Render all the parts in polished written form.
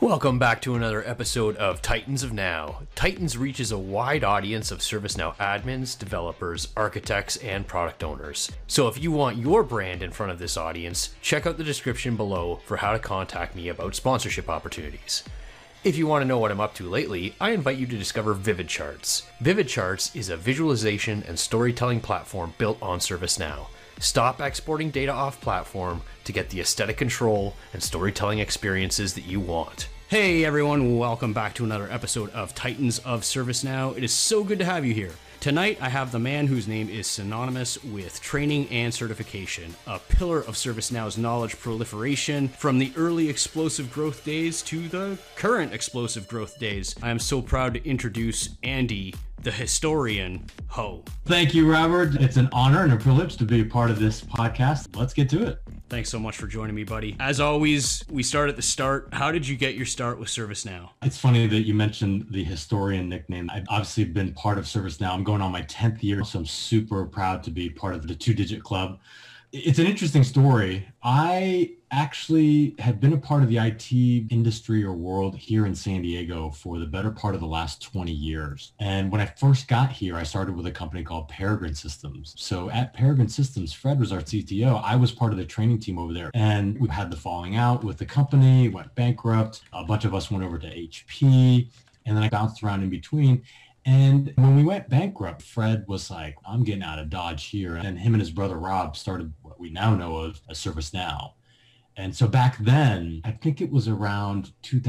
Welcome back to another episode of Titans of Now. Titans reaches a wide audience of ServiceNow admins, developers, architects, and product owners. So if you want your brand in front of this audience, check out the description below for how to contact me about sponsorship opportunities. If you want to know what I'm up to lately, I invite you to discover Vivid Charts. Vivid Charts is a visualization and storytelling platform built on ServiceNow. Stop exporting data off platform to get the aesthetic control and storytelling experiences that you want. Hey everyone, welcome back to another episode of Titans of ServiceNow. It is so good to have you here. Tonight I have the man whose name is synonymous with training and certification, a pillar of ServiceNow's knowledge proliferation from the early explosive growth days to the current explosive growth days. I am so proud to introduce Andy, the historian, Ho. Thank you, Robert. It's an honor and a privilege to be a part of this podcast. Let's get to it. Thanks so much for joining me, buddy. As always, we start at the start. How did you get your start with ServiceNow? It's funny that you mentioned the historian nickname. I've obviously been part of ServiceNow. I'm going on my 10th year, so I'm super proud to be part of the two-digit club. It's an interesting story. I actually had been a part of the IT industry or world here in San Diego for the better part of the last 20 years. And when I first got here, I started with a company called Peregrine Systems. So at Peregrine Systems, Fred was our CTO. I was part of the training team over there. And we had the falling out with the company, went bankrupt. A bunch of us went over to HP. And then I bounced around in between. And when we went bankrupt, Fred was like, I'm getting out of Dodge here. And him and his brother, Rob, started what we now know of as ServiceNow. And so back then, I think it was around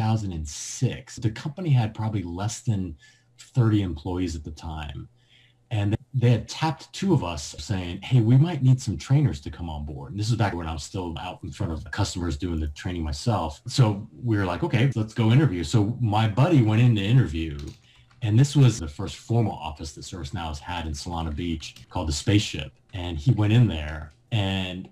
2006, the company had probably less than 30 employees at the time. And they had tapped two of us saying, hey, we might need some trainers to come on board. And this is back when I was still out in front of customers doing the training myself. So we were like, okay, let's go interview. So my buddy went in to interview. And this was the first formal office that ServiceNow has had in Solana Beach called the Spaceship. And he went in there and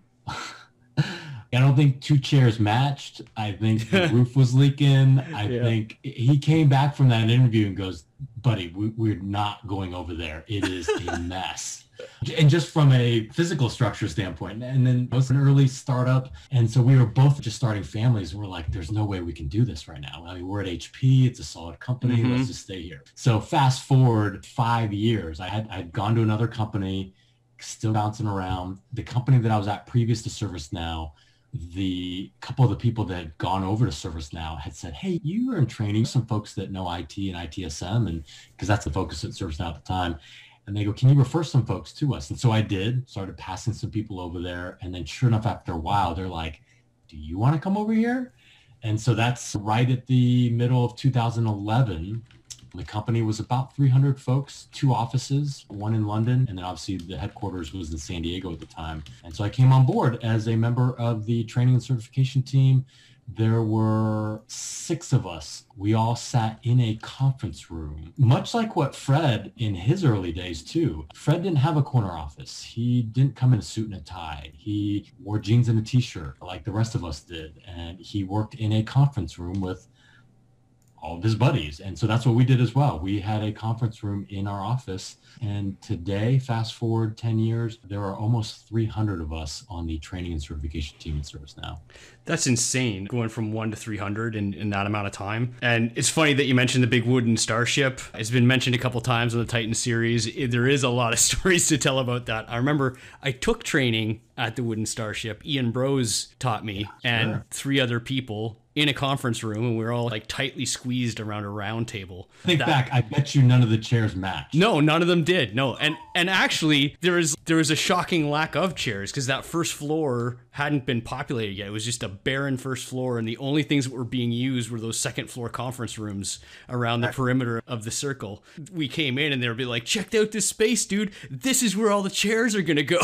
I don't think two chairs matched. I think the roof was leaking. I think he came back from that interview and goes, buddy, we're not going over there. It is a mess. And just from a physical structure standpoint, and then it was an early startup. And so we were both just starting families. We're like, there's no way we can do this right now. I mean, we're at HP. It's a solid company. Let's just stay here. So fast forward 5 years, I'd gone to another company, still bouncing around. The company that I was at previous to ServiceNow, the couple of the people that had gone over to ServiceNow had said, hey, you were in training some folks that know IT and ITSM, and because that's the focus at ServiceNow at the time. And they go, can you refer some folks to us? And so I did, started passing some people over there. And then sure enough, after a while, they're like, do you want to come over here? And so that's right at the middle of 2011. The company was about 300 folks, 2 offices, one in London, and then obviously the headquarters was in San Diego at the time. And so I came on board as a member of the training and certification team. There were 6 of us. We all sat in a conference room, much like what Fred in his early days too. Fred didn't have a corner office. He didn't come in a suit and a tie. He wore jeans and a t-shirt like the rest of us did. And he worked in a conference room with all of his buddies. And so that's what we did as well. We had a conference room in our office. And today, fast forward 10 years, there are almost 300 of us on the training and certification team at ServiceNow. That's insane, going from 1 to 300 in that amount of time. And it's funny that you mentioned the big wooden starship. It's been mentioned a couple times on the Titan series. There is a lot of stories to tell about that. I remember I took training at the wooden starship. Ian Bros taught me, and 3 other people in a conference room, and we were all like tightly squeezed around a round table. Think back, I bet you none of the chairs matched. No, none of them did. No. And actually there was a shocking lack of chairs because that first floor hadn't been populated yet. It was just a barren first floor, and the only things that were being used were those second floor conference rooms around the perimeter of the circle. We came in and they would be like, check out this space, dude. This is where all the chairs are going to go.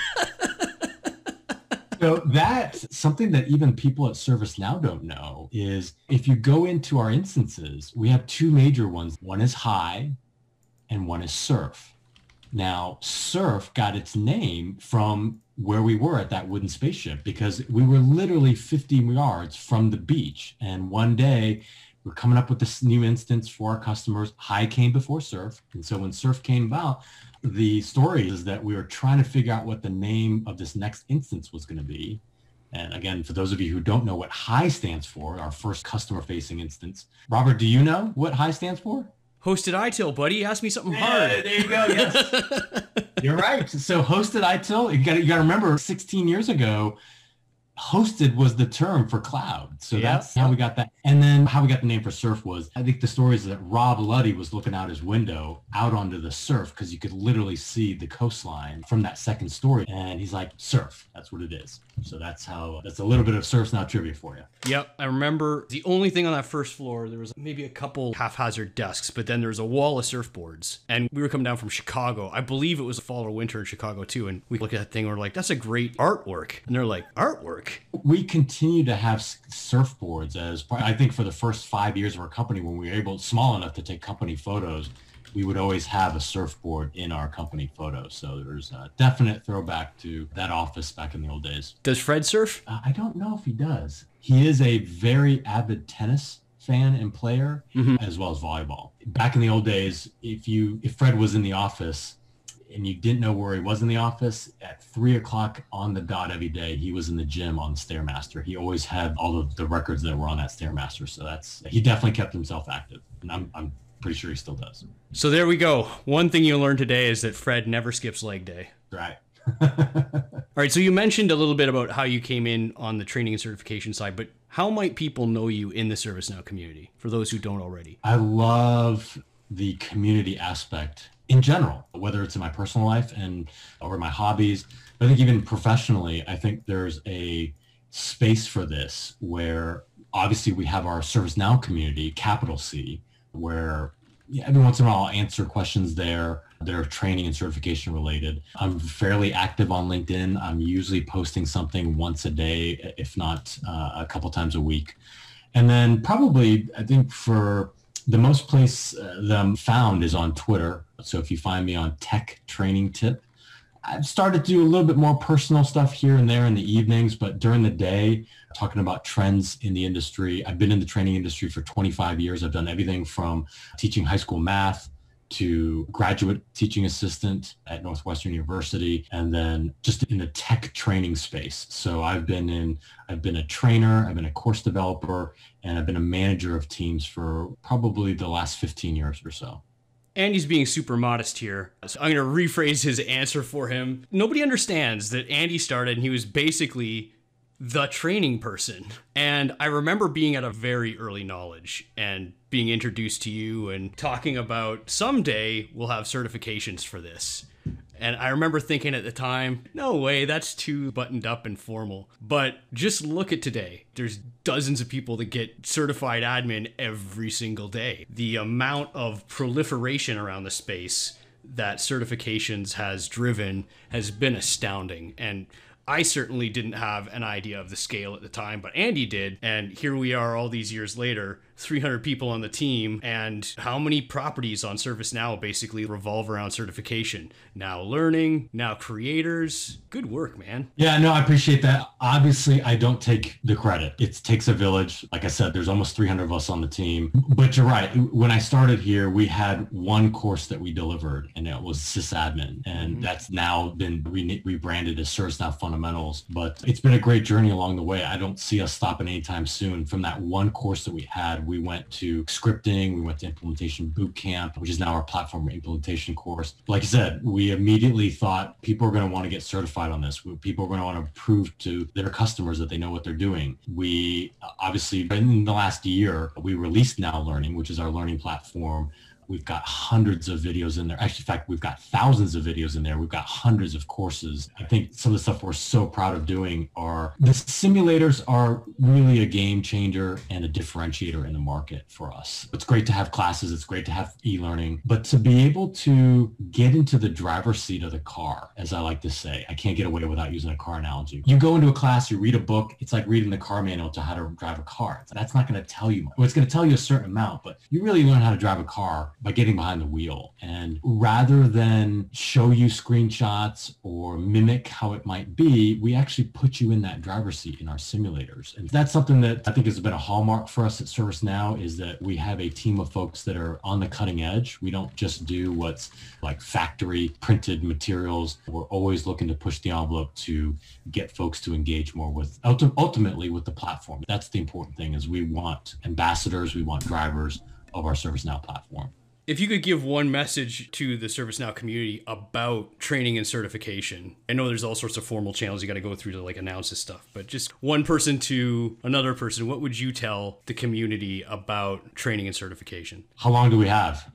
So that's something that even people at ServiceNow don't know is if you go into our instances, we have 2 major ones. One is High and one is Surf. Now, Surf got its name from where we were at that wooden spaceship because we were literally 50 yards from the beach. And one day we're coming up with this new instance for our customers. High came before Surf. And so when Surf came about, the story is that we were trying to figure out what the name of this next instance was going to be. And again, for those of you who don't know what HI stands for, our first customer-facing instance, Robert, do you know what HI stands for? Hosted ITIL, buddy. Ask me something hard. There you go. Yes, you're right. So hosted ITIL, you got to remember, 16 years ago, hosted was the term for cloud. So that's how we got that. And then how we got the name for surf was, I think the story is that Rob Luddy was looking out his window out onto the surf because you could literally see the coastline from that second story. And he's like, surf, that's what it is. So that's a little bit of ServiceNow trivia for you. Yep. I remember the only thing on that first floor, there was maybe a couple haphazard desks, but then there was a wall of surfboards. And we were coming down from Chicago. I believe it was fall or winter in Chicago too. And we look at that thing and we're like, that's a great artwork. And they're like, artwork? We continue to have surfboards as part, I think for the first 5 years of our company, when we were small enough to take company photos, we would always have a surfboard in our company photos. So there's a definite throwback to that office back in the old days. Does Fred surf? I don't know if he does. He is a very avid tennis fan and player, as well as volleyball. Back in the old days, if Fred was in the office and you didn't know where he was in the office, at 3:00 on the dot every day, he was in the gym on Stairmaster. He always had all of the records that were on that Stairmaster. So he definitely kept himself active. And I'm pretty sure he still does. So there we go. One thing you learned today is that Fred never skips leg day. Right. All right. So you mentioned a little bit about how you came in on the training and certification side, but how might people know you in the ServiceNow community for those who don't already? I love the community aspect in general, whether it's in my personal life or my hobbies. But I think even professionally, I think there's a space for this where obviously we have our ServiceNow community, capital C, where every once in a while I'll answer questions there that are training and certification related. I'm fairly active on LinkedIn. I'm usually posting something once a day, if not a couple times a week. And then probably, I think for the most place that I'm found is on Twitter. So if you find me on Tech Training Tip, I've started to do a little bit more personal stuff here and there in the evenings, but during the day, talking about trends in the industry. I've been in the training industry for 25 years. I've done everything from teaching high school math to graduate teaching assistant at Northwestern University, and then just in the tech training space. So I've been a trainer, I've been a course developer, and I've been a manager of teams for probably the last 15 years or so. Andy's being super modest here, so I'm going to rephrase his answer for him. Nobody understands that Andy started and he was basically the training person. And I remember being at a very early knowledge and being introduced to you and talking about someday we'll have certifications for this. And I remember thinking at the time, no way, that's too buttoned up and formal. But just look at today. There's dozens of people that get certified admin every single day. The amount of proliferation around the space that certifications has driven has been astounding. And I certainly didn't have an idea of the scale at the time, but Andy did. And here we are all these years later, 300 people on the team, and how many properties on ServiceNow basically revolve around certification? Now learning, now creators. Good work, man. Yeah, no, I appreciate that. Obviously, I don't take the credit. It takes a village. Like I said, there's almost 300 of us on the team. But you're right. When I started here, we had one course that we delivered, and it was sysadmin. And that's now been rebranded as ServiceNow Fundamentals. But it's been a great journey along the way. I don't see us stopping anytime soon. From that one course that we had, we went to scripting, we went to implementation boot camp, which is now our platform implementation course. Like I said, we immediately thought people are going to want to get certified on this. People are going to want to prove to their customers that they know what they're doing. We obviously, in the last year, we released Now Learning, which is our learning platform. We've got hundreds of videos in there. Actually, in fact, we've got thousands of videos in there. We've got hundreds of courses. I think some of the stuff we're so proud of doing the simulators are really a game changer and a differentiator in the market for us. It's great to have classes. It's great to have e-learning, but to be able to get into the driver's seat of the car, as I like to say, I can't get away without using a car analogy. You go into a class, you read a book. It's like reading the car manual to how to drive a car. That's not going to tell you much. Well, it's going to tell you a certain amount, but you really learn how to drive a car by getting behind the wheel. And rather than show you screenshots or mimic how it might be, we actually put you in that driver's seat in our simulators. And that's something that I think has been a hallmark for us at ServiceNow, is that we have a team of folks that are on the cutting edge. We don't just do what's like factory printed materials. We're always looking to push the envelope to get folks to engage more with, ultimately with the platform. That's the important thing, is we want ambassadors, we want drivers of our ServiceNow platform. If you could give one message to the ServiceNow community about training and certification, I know there's all sorts of formal channels you got to go through to like announce this stuff, but just one person to another person, what would you tell the community about training and certification? How long do we have?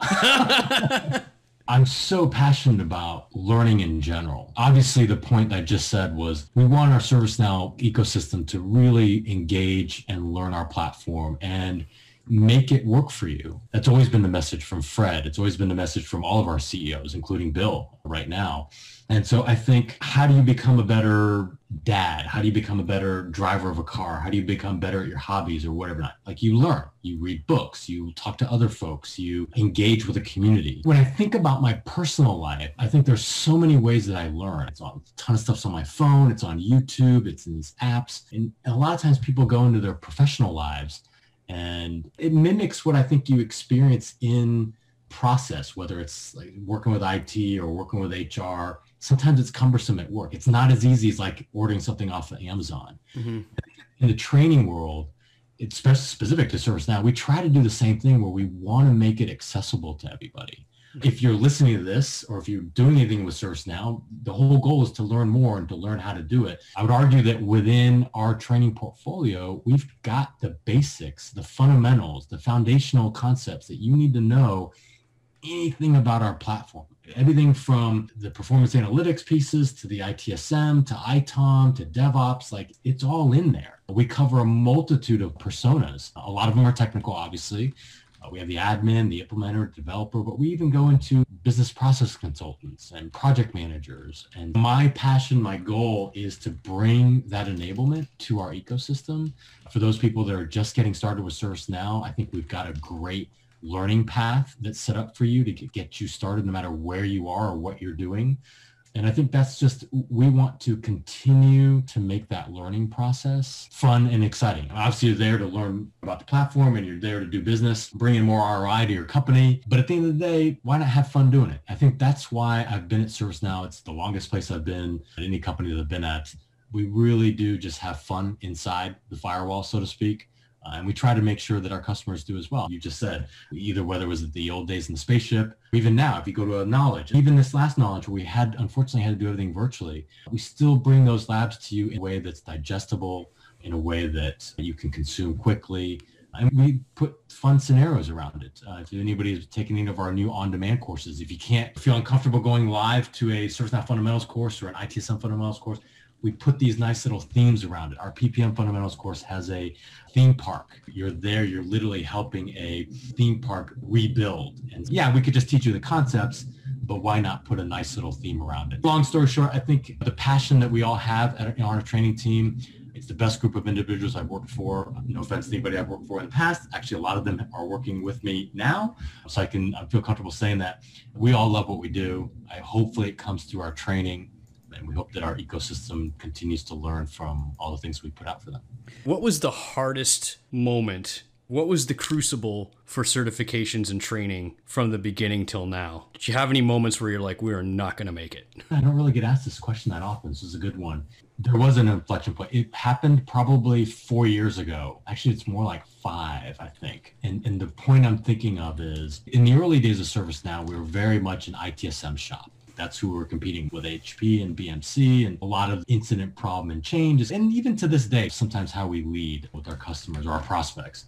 I'm so passionate about learning in general. Obviously, the point I just said was we want our ServiceNow ecosystem to really engage and learn our platform and make it work for you. That's always been the message from Fred. It's always been the message from all of our CEOs, including Bill right now. And so I think, how do you become a better dad? How do you become a better driver of a car? How do you become better at your hobbies or whatever? Like, you learn, you read books, you talk to other folks, you engage with a community. When I think about my personal life, I think there's so many ways that I learn. It's on a ton of stuff's on my phone, it's on YouTube, it's in these apps. And a lot of times people go into their professional lives and it mimics what I think you experience in process, whether it's like working with IT or working with HR. Sometimes it's cumbersome at work. It's not as easy as like ordering something off of Amazon. Mm-hmm. In the training world, it's specific to ServiceNow, we try to do the same thing where we want to make it accessible to everybody. If you're listening to this, or if you're doing anything with ServiceNow, the whole goal is to learn more and to learn how to do it. I would argue that within our training portfolio, we've got the basics, the fundamentals, the foundational concepts that you need to know anything about our platform. Everything from the performance analytics pieces to the ITSM to ITOM to DevOps, like it's all in there. We cover a multitude of personas. A lot of them are technical, obviously. We have the admin, the implementer, developer, but we even go into business process consultants and project managers. And my passion, my goal is to bring that enablement to our ecosystem. For those people that are just getting started with ServiceNow, I think we've got a great learning path that's set up for you to get you started no matter where you are or what you're doing. And I think that's just, we want to continue to make that learning process fun and exciting. Obviously, you're there to learn about the platform and you're there to do business, bring in more ROI to your company. But at the end of the day, why not have fun doing it? I think that's why I've been at ServiceNow. It's the longest place I've been at any company that I've been at. We really do just have fun inside the firewall, so to speak. And we try to make sure that our customers do as well. You just said, either whether it was the old days in the spaceship, even now, if you go to a Knowledge, even this last Knowledge where we unfortunately had to do everything virtually, we still bring those labs to you in a way that's digestible, in a way that you can consume quickly. And we put fun scenarios around it. If anybody's taking any of our new on-demand courses, if you can't feel uncomfortable going live to a ServiceNow Fundamentals course or an ITSM Fundamentals course, we put these nice little themes around it. Our PPM Fundamentals course has a theme park. You're there, you're literally helping a theme park rebuild. And yeah, we could just teach you the concepts, but why not put a nice little theme around it? Long story short, I think the passion that we all have on our training team, it's the best group of individuals I've worked for. No offense to anybody I've worked for in the past. Actually, a lot of them are working with me now. So I feel comfortable saying that we all love what we do. Hopefully it comes through our training. And we hope that our ecosystem continues to learn from all the things we put out for them. What was the hardest moment? What was the crucible for certifications and training from the beginning till now? Did you have any moments where you're like, we are not going to make it? I don't really get asked this question that often. This is a good one. There was an inflection point. It happened probably 4 years ago. Actually, it's more like 5, I think. And the point I'm thinking of is, in the early days of ServiceNow, we were very much an ITSM shop. That's who we're competing with, HP and BMC, and a lot of incident, problem, and changes. And even to this day, sometimes how we lead with our customers or our prospects.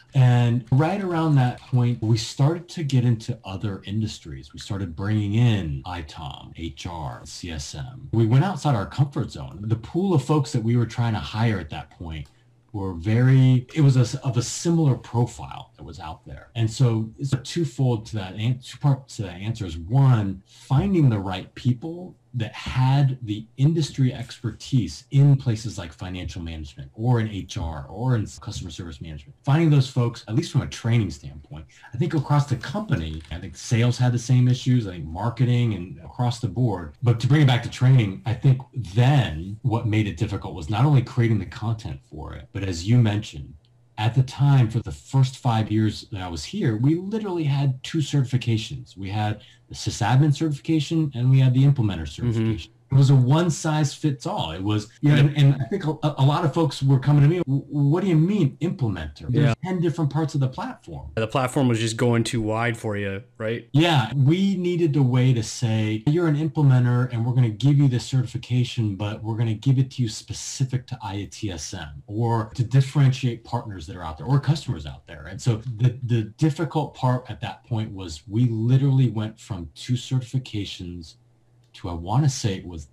And right around that point, we started to get into other industries. We started bringing in ITOM, HR, CSM. We went outside our comfort zone. The pool of folks that we were trying to hire at that point were it was of a similar profile. was out there. And so it's a twofold to that, two parts to that answer is one, finding the right people that had the industry expertise in places like financial management or in HR or in customer service management. Finding those folks, at least from a training standpoint. I think across the company, I think sales had the same issues, I think marketing and across the board. But to bring it back to training, I think then what made it difficult was not only creating the content for it, but as you mentioned, at the time, for the first 5 years that I was here, we literally had two certifications. We had the sysadmin certification and we had the implementer certification. It was a one size fits all. It was, and I think a lot of folks were coming to me, what do you mean implementer? There's 10 different parts of the platform. The platform was just going too wide for you, right? Yeah, we needed a way to say, you're an implementer and we're going to give you this certification, but we're going to give it to you specific to ITSM or to differentiate partners that are out there or customers out there. And so the difficult part at that point was we literally went from two certifications to, I want to say it was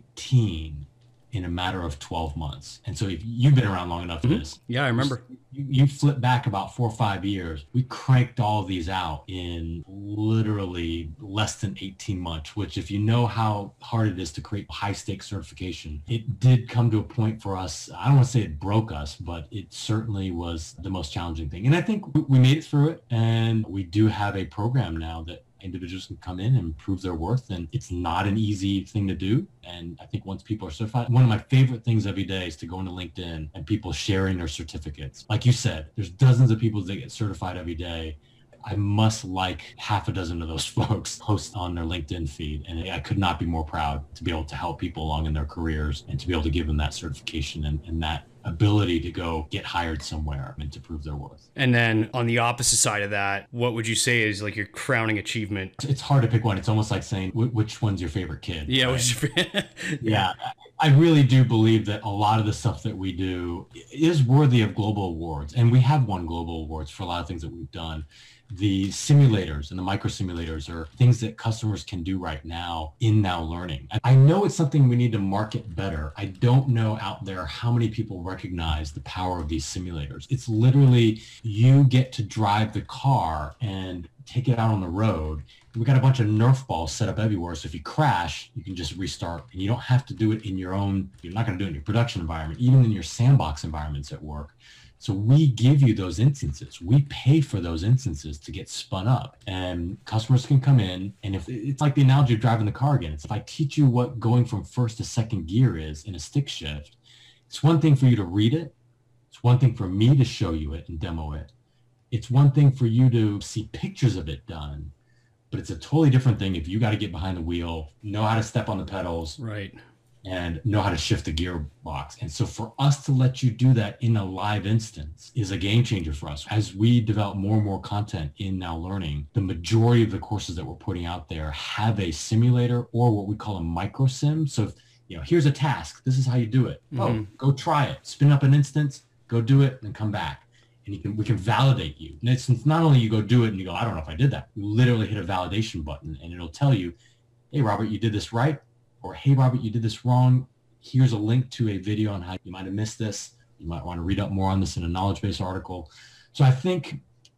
18 in a matter of 12 months. And so if you've been around long enough for this. Yeah, I remember. You flip back about 4 or 5 years, we cranked all of these out in literally less than 18 months, which if you know how hard it is to create high stakes certification, it did come to a point for us. I don't want to say it broke us, but it certainly was the most challenging thing. And I think we made it through it. And we do have a program now that individuals can come in and prove their worth, and it's not an easy thing to do. And I think once people are certified, one of my favorite things every day is to go into LinkedIn and people sharing their certificates. Like you said, there's dozens of people that get certified every day. I must like half a dozen of those folks post on their LinkedIn feed. And I could not be more proud to be able to help people along in their careers and to be able to give them that certification and that ability to go get hired somewhere and to prove their worth. And then on the opposite side of that, what would you say is like your crowning achievement? It's hard to pick one. It's almost like saying, which one's your favorite kid? Yeah. Right? Yeah. I really do believe that a lot of the stuff that we do is worthy of global awards. And we have won global awards for a lot of things that we've done. The simulators and the micro simulators are things that customers can do right now in Now Learning. I know it's something we need to market better. I don't know out there how many people recognize the power of these simulators. It's literally you get to drive the car and take it out on the road. We got a bunch of Nerf balls set up everywhere. So if you crash, you can just restart and you don't have to do it in your own, you're not going to do it in your production environment, even in your sandbox environments at work. So we give you those instances. We pay for those instances to get spun up, and customers can come in. And if it's like the analogy of driving the car again, it's if I teach you what going from first to second gear is in a stick shift, it's one thing for you to read it. It's one thing for me to show you it and demo it. It's one thing for you to see pictures of it done, but it's a totally different thing if you got to get behind the wheel, know how to step on the pedals. Right. And know how to shift the gearbox. And so for us to let you do that in a live instance is a game changer for us. As we develop more and more content in Now Learning, the majority of the courses that we're putting out there have a simulator or what we call a micro sim. So, here's a task. This is how you do it. Oh, go try it. Spin up an instance, go do it, and come back. And we can validate you. And it's not only you go do it and you go, I don't know if I did that. You literally hit a validation button and it'll tell you, hey, Robert, you did this right. Or, hey, Robert, you did this wrong. Here's a link to a video on how you might have missed this. You might want to read up more on this in a knowledge base article. So I think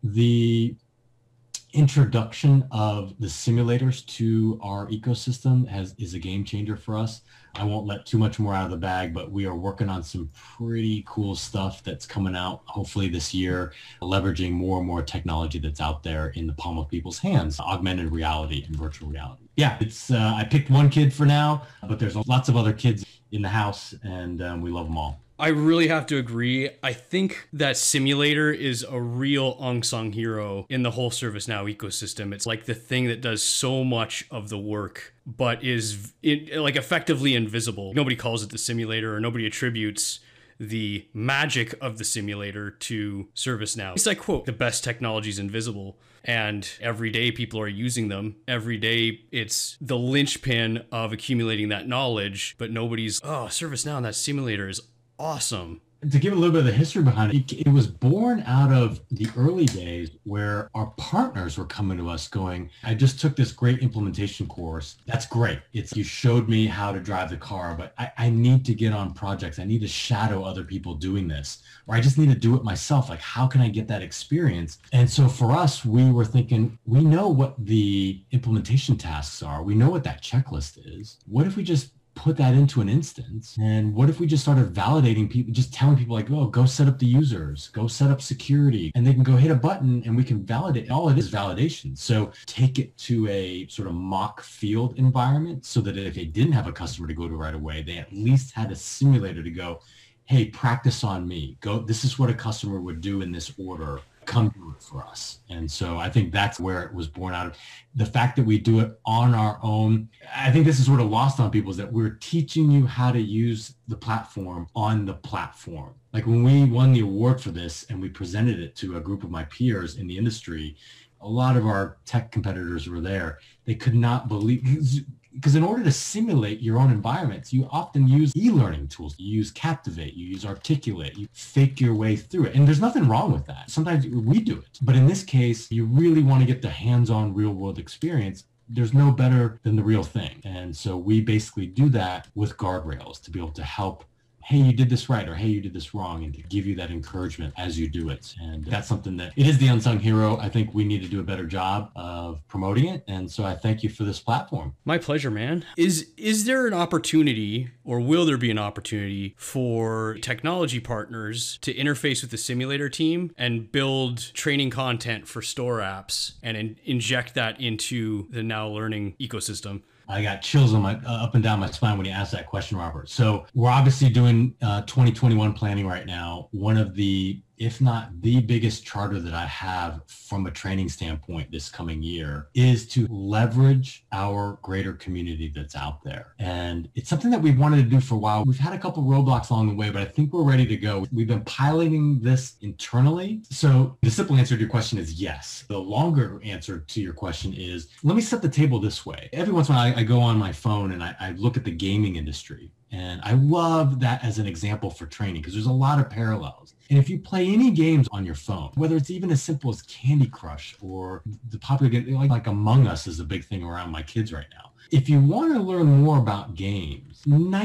the introduction of the simulators to our ecosystem is a game changer for us. I won't let too much more out of the bag, but we are working on some pretty cool stuff that's coming out hopefully this year, leveraging more and more technology that's out there in the palm of people's hands, augmented reality and virtual reality. Yeah, it's I picked one kid for now, but there's lots of other kids in the house, and we love them all. I really have to agree. I think that simulator is a real unsung hero in the whole ServiceNow ecosystem. It's like the thing that does so much of the work, but is like effectively invisible. Nobody calls it the simulator, or nobody attributes the magic of the simulator to ServiceNow. It's like, quote, the best technology is invisible. And every day people are using them. Every day it's the linchpin of accumulating that knowledge, but nobody's, ServiceNow and that simulator is awesome. To give a little bit of the history behind it, it was born out of the early days where our partners were coming to us going, I just took this great implementation course. That's great. You showed me how to drive the car, but I need to get on projects. I need to shadow other people doing this, or I just need to do it myself. Like, how can I get that experience? And so for us, we were thinking, we know what the implementation tasks are. We know what that checklist is. What if we just put that into an instance? And what if we just started validating people, just telling people like, oh, go set up the users, go set up security, and they can go hit a button and we can validate. All it is validation. So take it to a sort of mock field environment so that if they didn't have a customer to go to right away, they at least had a simulator to go, hey, practice on me. Go, this is what a customer would do in this order. Come do it for us. And so I think that's where it was born out of. The fact that we do it on our own, I think this is sort of lost on people, is that we're teaching you how to use the platform on the platform. Like when we won the award for this and we presented it to a group of my peers in the industry, a lot of our tech competitors were there. They could not believe, because in order to simulate your own environments, you often use e-learning tools. You use Captivate, you use Articulate, you fake your way through it. And there's nothing wrong with that. Sometimes we do it. But in this case, you really want to get the hands-on real-world experience. There's no better than the real thing. And so we basically do that with guardrails to be able to help, hey, you did this right, or hey, you did this wrong, and to give you that encouragement as you do it. And that's something that it is the unsung hero. I think we need to do a better job of promoting it. And so I thank you for this platform. My pleasure, man. Is there an opportunity, or will there be an opportunity for technology partners to interface with the simulator team and build training content for store apps and inject that into the Now Learning ecosystem? I got chills on my up and down my spine when you asked that question, Robert. So we're obviously doing 2021 planning right now. One of the, if not the biggest charter that I have from a training standpoint this coming year is to leverage our greater community that's out there. And it's something that we've wanted to do for a while. We've had a couple roadblocks along the way, but I think we're ready to go. We've been piloting this internally. So the simple answer to your question is yes. The longer answer to your question is, let me set the table this way. Every once in a while I go on my phone and I look at the gaming industry. And I love that as an example for training because there's a lot of parallels. And if you play any games on your phone, whether it's even as simple as Candy Crush or the popular game, like Among Us is a big thing around my kids right now. If you want to learn more about games,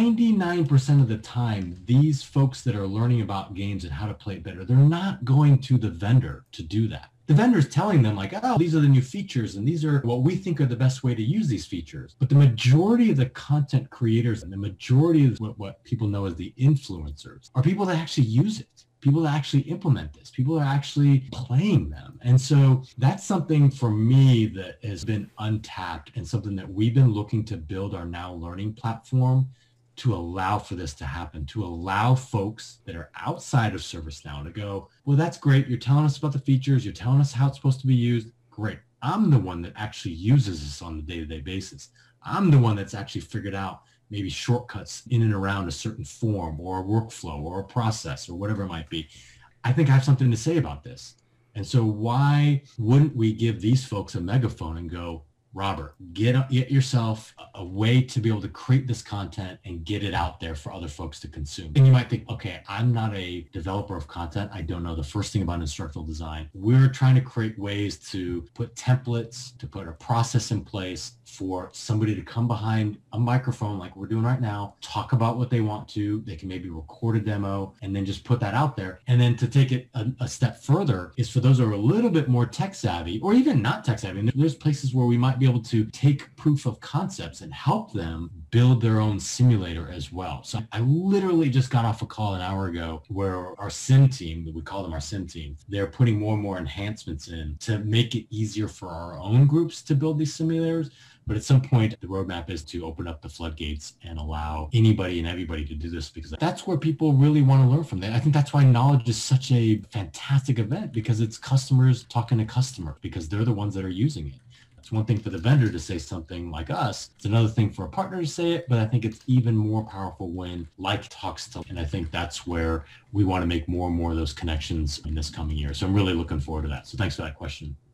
99% of the time, these folks that are learning about games and how to play it better, they're not going to the vendor to do that. The vendor's telling them like, oh, these are the new features and these are what we think are the best way to use these features. But the majority of the content creators and the majority of what people know as the influencers are people that actually use it. People that actually implement this, people that are actually playing them. And so that's something for me that has been untapped and something that we've been looking to build our Now Learning platform to allow for this to happen, to allow folks that are outside of ServiceNow to go, well, that's great. You're telling us about the features. You're telling us how it's supposed to be used. Great. I'm the one that actually uses this on a day-to-day basis. I'm the one that's actually figured out maybe shortcuts in and around a certain form or a workflow or a process or whatever it might be. I think I have something to say about this. And so why wouldn't we give these folks a megaphone and go, Robert, get yourself a way to be able to create this content and get it out there for other folks to consume. And you might think, okay, I'm not a developer of content. I don't know the first thing about instructional design. We're trying to create ways to put templates, to put a process in place for somebody to come behind a microphone like we're doing right now, talk about what they want to. They can maybe record a demo and then just put that out there. And then to take it a step further is for those who are a little bit more tech savvy or even not tech savvy. And there's places where we might be able to take proof of concepts and help them build their own simulator as well. So I literally just got off a call an hour ago where our sim team, we call them our sim team, they're putting more and more enhancements in to make it easier for our own groups to build these simulators. But at some point, the roadmap is to open up the floodgates and allow anybody and everybody to do this because that's where people really want to learn from. I think that's why Knowledge is such a fantastic event because it's customers talking to customers because they're the ones that are using it. It's one thing for the vendor to say something like us. It's another thing for a partner to say it, but I think it's even more powerful when like talks to, and I think that's where we want to make more and more of those connections in this coming year. So I'm really looking forward to that. So thanks for that question.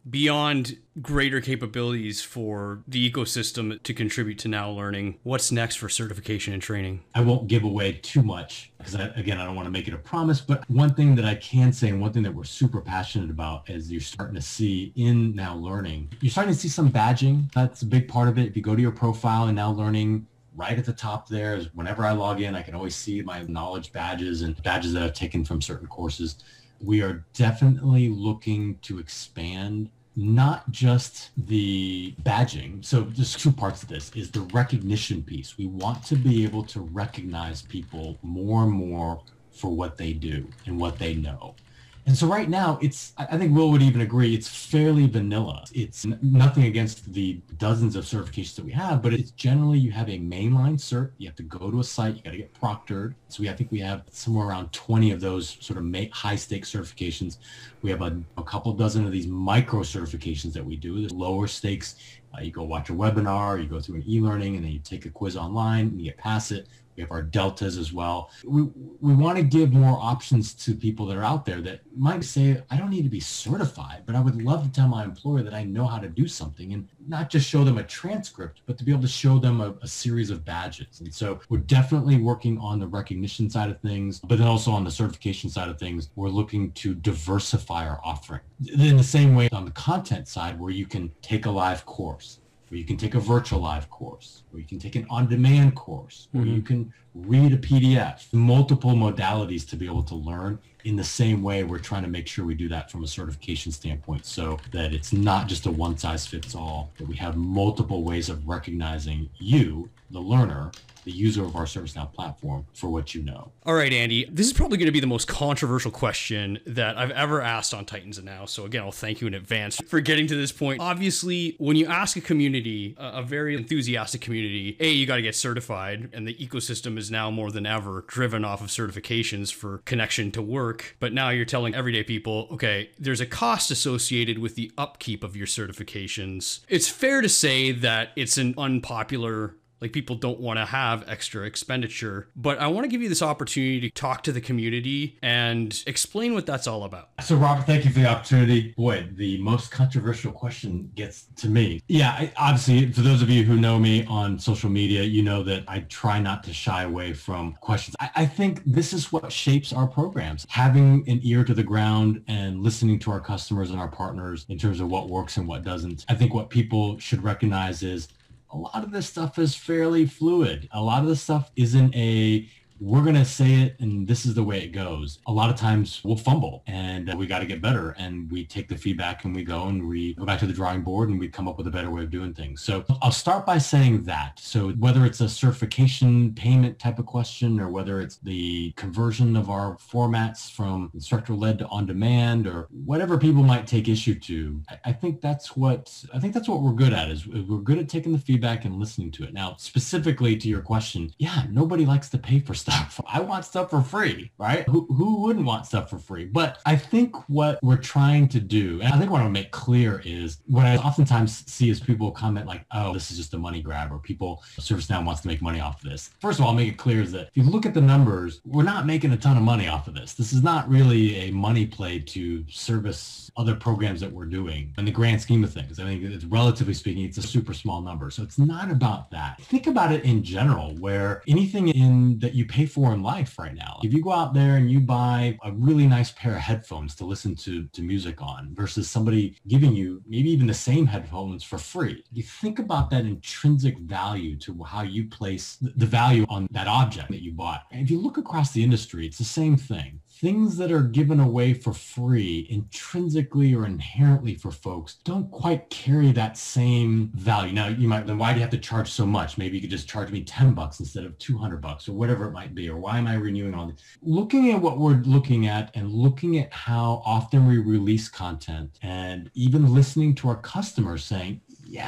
beyond greater capabilities for the ecosystem to contribute to Now Learning, what's next for certification and training? I won't give away too much because, again, I don't want to make it a promise. But one thing that I can say, and one thing that we're super passionate about, is you're starting to see in Now Learning, you're starting to see some badging. That's a big part of it. If you go to your profile in Now Learning, right at the top there is whenever I log in, I can always see my knowledge badges and badges that I've taken from certain courses. We are definitely looking to expand not just the badging. So there's two parts of this, is the recognition piece. We want to be able to recognize people more and more for what they do and what they know. And so right now, I think Will would even agree, it's fairly vanilla. It's nothing against the dozens of certifications that we have, but it's generally you have a mainline cert. You have to go to a site. You got to get proctored. So I think we have somewhere around 20 of those sort of high stakes certifications. We have a couple dozen of these micro certifications that we do. There's lower stakes. You go watch a webinar, you go through an e-learning, and then you take a quiz online and you get past it. We have our deltas as well. We want to give more options to people that are out there that might say, I don't need to be certified, but I would love to tell my employer that I know how to do something, and not just show them a transcript, but to be able to show them a series of badges. And so we're definitely working on the recognition side of things, but then also on the certification side of things, we're looking to diversify our offering. In the same way on the content side, where you can take a live course, where you can take a virtual live course, where you can take an on-demand course, where you can read a PDF, multiple modalities to be able to learn. In the same way, we're trying to make sure we do that from a certification standpoint, so that it's not just a one-size-fits-all, that we have multiple ways of recognizing you, the learner, the user of our ServiceNow platform, for what you know. All right, Andy, this is probably going to be the most controversial question that I've ever asked on Titans of Now. So again, I'll thank you in advance for getting to this point. Obviously, when you ask a community, a very enthusiastic community, you got to get certified, and the ecosystem is now more than ever driven off of certifications for connection to work. But now you're telling everyday people, okay, there's a cost associated with the upkeep of your certifications. It's fair to say that it's an unpopular, like, people don't want to have extra expenditure, but I want to give you this opportunity to talk to the community and explain what that's all about. So Robert, thank you for the opportunity. Boy, the most controversial question gets to me. Yeah, obviously, for those of you who know me on social media, you know that I try not to shy away from questions. I think this is what shapes our programs, having an ear to the ground and listening to our customers and our partners in terms of what works and what doesn't. I think what people should recognize is a lot of this stuff is fairly fluid. A lot of this stuff isn't we're going to say it and this is the way it goes. A lot of times we'll fumble and we got to get better, and we take the feedback and we go back to the drawing board and we come up with a better way of doing things. So I'll start by saying that. So whether it's a certification payment type of question, or whether it's the conversion of our formats from instructor-led to on-demand, or whatever people might take issue to, I think that's what we're good at, is we're good at taking the feedback and listening to it. Now, specifically to your question, nobody likes to pay for stuff. I want stuff for free, right? Who wouldn't want stuff for free? But I think what we're trying to do, and I think what I want to make clear, is what I oftentimes see is people comment like, oh, this is just a money grab, or ServiceNow wants to make money off of this. First of all, I'll make it clear is that if you look at the numbers, we're not making a ton of money off of this. This is not really a money play to service other programs that we're doing. In the grand scheme of things, I think it's, relatively speaking, it's a super small number. So it's not about that. Think about it in general, where anything that you pay for in life right now, if you go out there and you buy a really nice pair of headphones to listen to music on, versus somebody giving you maybe even the same headphones for free, you think about that intrinsic value to how you place the value on that object that you bought. And if you look across the industry, it's the same thing. Things that are given away for free intrinsically or inherently for folks don't quite carry that same value. Now, you might, then why do you have to charge so much? Maybe you could just charge me $10 instead of $200 or whatever it might be, or why am I renewing all this? Looking at what we're looking at and looking at how often we release content, and even listening to our customers saying,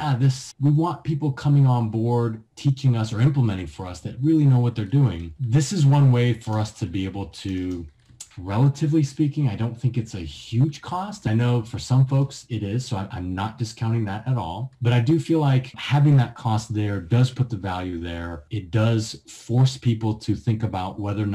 we want people coming on board, teaching us or implementing for us that really know what they're doing. This is one way for us to be able to, relatively speaking, I don't think it's a huge cost. I know for some folks it is, so I'm not discounting that at all. But I do feel like having that cost there does put the value there. It does force people to think about whether or not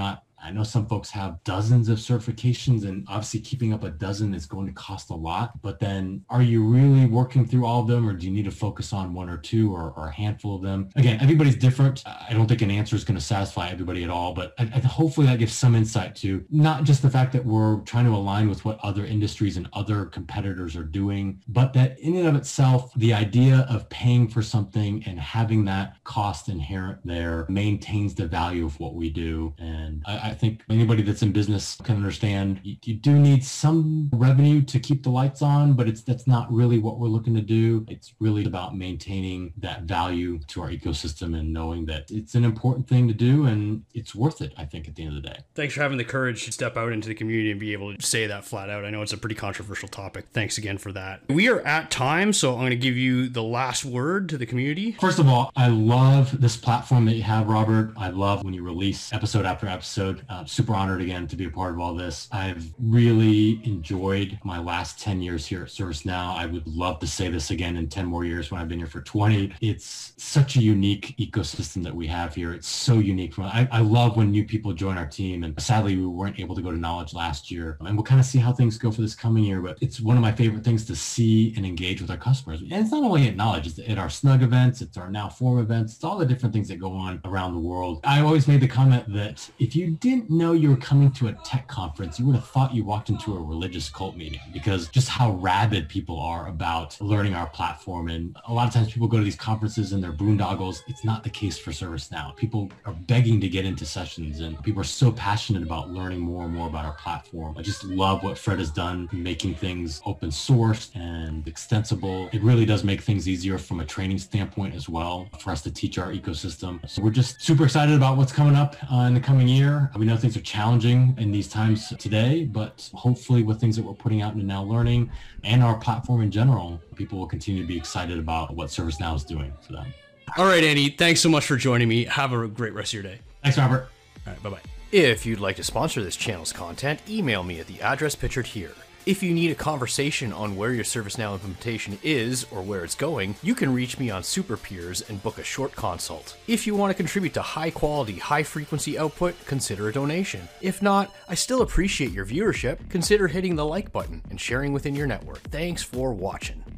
I know some folks have dozens of certifications, and obviously keeping up a dozen is going to cost a lot. But then are you really working through all of them, or do you need to focus on one or two or a handful of them? Again, everybody's different. I don't think an answer is going to satisfy everybody at all, but hopefully that gives some insight to not just the fact that we're trying to align with what other industries and other competitors are doing, but that in and of itself, the idea of paying for something and having that cost inherent there maintains the value of what we do. And I think anybody that's in business can understand you do need some revenue to keep the lights on, but that's not really what we're looking to do. It's really about maintaining that value to our ecosystem and knowing that it's an important thing to do and it's worth it, I think, at the end of the day. Thanks for having the courage to step out into the community and be able to say that flat out. I know it's a pretty controversial topic. Thanks again for that. We are at time, so I'm going to give you the last word to the community. First of all, I love this platform that you have, Robert. I love when you release episode after episode. Super honored again to be a part of all this. I've really enjoyed my last 10 years here at ServiceNow. I would love to say this again in 10 more years when I've been here for 20. It's such a unique ecosystem that we have here. It's so unique. I love when new people join our team, and sadly we weren't able to go to Knowledge last year, and we'll kind of see how things go for this coming year, but it's one of my favorite things to see and engage with our customers. And it's not only at Knowledge, it's at our Snug events, it's our Now Forum events, it's all the different things that go on around the world. I always made the comment that if you didn't know you were coming to a tech conference, you would have thought you walked into a religious cult meeting, because just how rabid people are about learning our platform. And a lot of times people go to these conferences and they're boondoggles. It's not the case for ServiceNow. People are begging to get into sessions, and people are so passionate about learning more and more about our platform. I just love what Fred has done, making things open source and extensible. It really does make things easier from a training standpoint as well for us to teach our ecosystem. So we're just super excited about what's coming up in the coming year. We know things are challenging in these times today, but hopefully with things that we're putting out into Now Learning and our platform in general, people will continue to be excited about what ServiceNow is doing for them. All right, Andy, thanks so much for joining me. Have a great rest of your day. Thanks, Robert. All right, bye-bye. If you'd like to sponsor this channel's content, email me at the address pictured here. If you need a conversation on where your ServiceNow implementation is or where it's going, you can reach me on SuperPeers and book a short consult. If you want to contribute to high quality, high frequency output, consider a donation. If not, I still appreciate your viewership. Consider hitting the like button and sharing within your network. Thanks for watching.